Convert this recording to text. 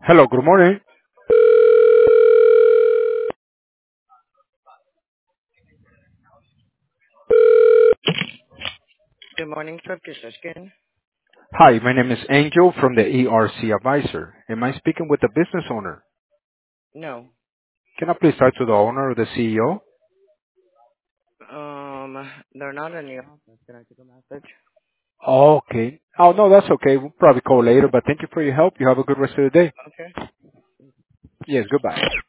Hello, good morning. Good morning, Patricia Skin. Hi, my name is Angel from the ERC Advisor. Am I speaking with the business owner? No. Can I please talk to the owner or the CEO? They're not in the office. Can I take a message? Okay. Oh, no, that's okay. We'll probably call later, but thank you for your help. You have a good rest of the day. Okay. Yes, goodbye.